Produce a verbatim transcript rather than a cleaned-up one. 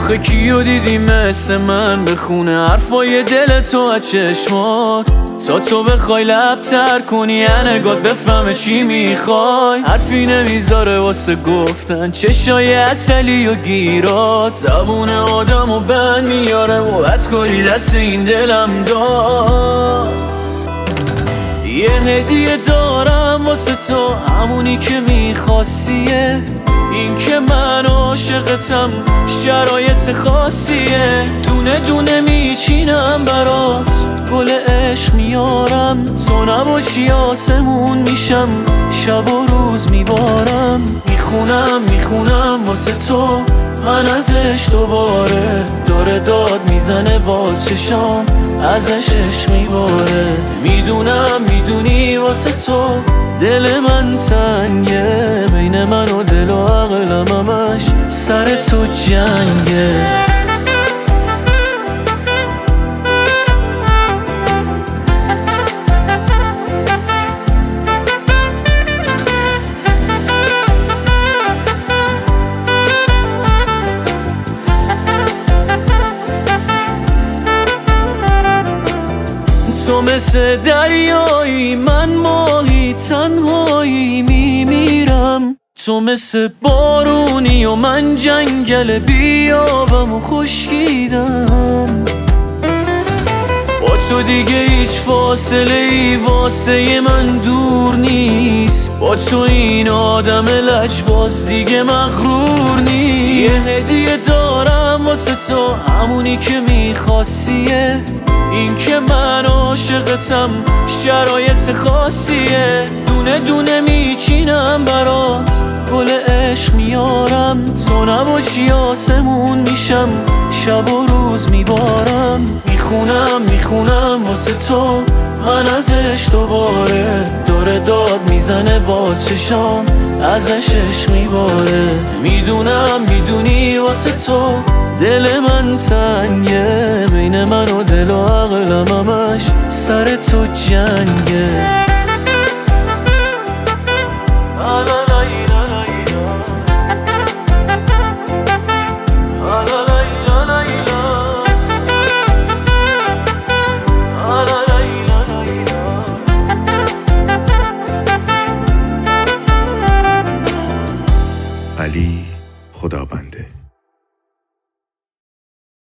آخه کیو دیدی مثل من بخونه حرفای دل تو از چشمات، تا تو بخوای لب تر کنی نگات بفهمه چی میخوای. حرفی نمیذاره واسه گفتن چشای اصلی و گیرات، زبون آدم و بند میاره و بد کاری دست این دلم داد. یه هدیه دارم واسه تو، همونی که میخواستیه، این که من عاشقتم شرایط خاصیه. دونه دونه میچینم برات، گل عشق میارم، تو نباشی آسمون میشم، شب و روز میبارم. میخونم میخونم واسه تو من ازش دوباره، داره داد میزنه باز چشام ازش عشق میباره. میدونم میدونی واسه تو دل من تنگه، بین من و دل و عقلم همش سر تو جنگه. تو مثل دریایی من ماهی، تنهایی میمیرم. تو مثل بارونی و من جنگل بیابم و خشکیدم. با تو دیگه هیچ فاصله ای واسه من دور نیست، با تو این آدم لجباز دیگه مغرور نیست. یه هدیه دارم واسه تو، همونی که میخواستیه، این که من عاشقتم شرایط خاصیه. دونه دونه میچینم برات، گل عشق میارم، تو نباشی آسمون میشم، شب و روز میبارم. میخونم میخونم واسه تو من ازش دوباره، داره داد میزنه باز چشام ازش عشق میباره. میدونم میدونی واسه تو دل من تنگه، بین من و دل و عقلم همش سر تو جنگه. علی خدابنده.